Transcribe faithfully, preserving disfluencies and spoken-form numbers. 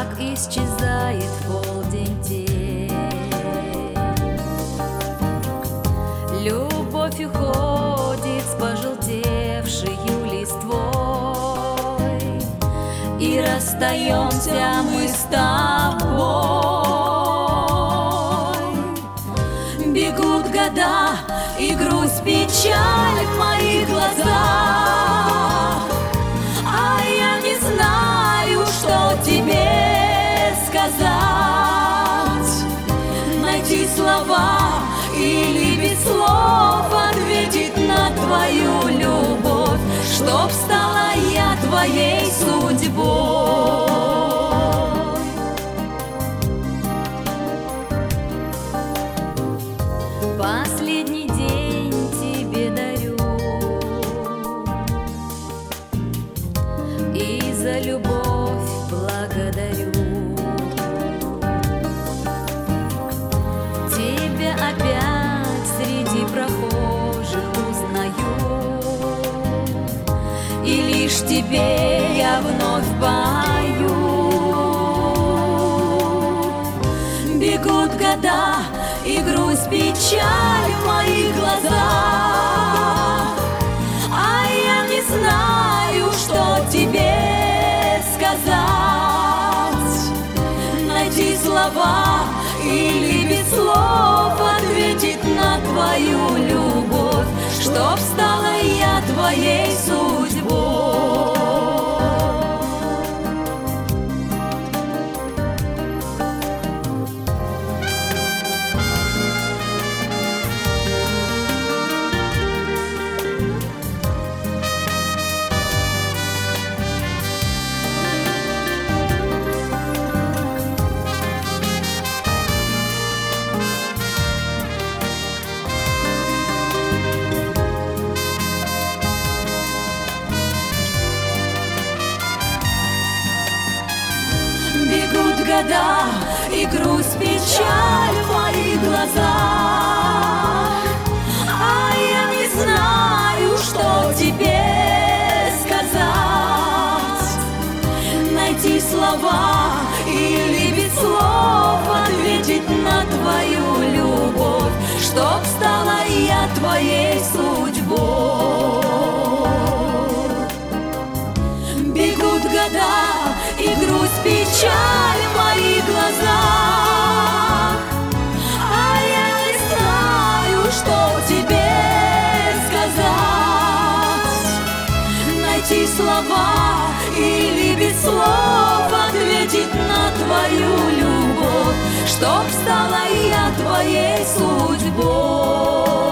как исчезает полдень тень. Любовь уходит с пожелтевшею листвой, и расстаемся мы с тобой. Бегут года, и грусть, печаль в моих глазах, а я не знаю, что тебе сказать. Найти слова или без слов ответить на твою любовь, чтоб стала я твоей судьбой. Последний день тебе дарю, и за любовь благодарю. Тебя опять среди прохожих узнаю, и лишь тебе я вновь пою. Бегут года, и грусть, печаль в моих глазах, а я не знаю, что тебе сказать. Найти слова или без слов ответить на твою любовь, чтоб стала я твоей судьбой. Бегут года, и грусть, печаль в моих глазах, а я не знаю, что тебе сказать. Найти слова или без слов ответить на твою любовь, чтоб стала я твоей судьбой. Бегут года, и грусть, печаль в моих глазах, а я не знаю, что тебе сказать. Найти слова или без слов ответить на твою любовь, чтоб стала я твоей судьбой.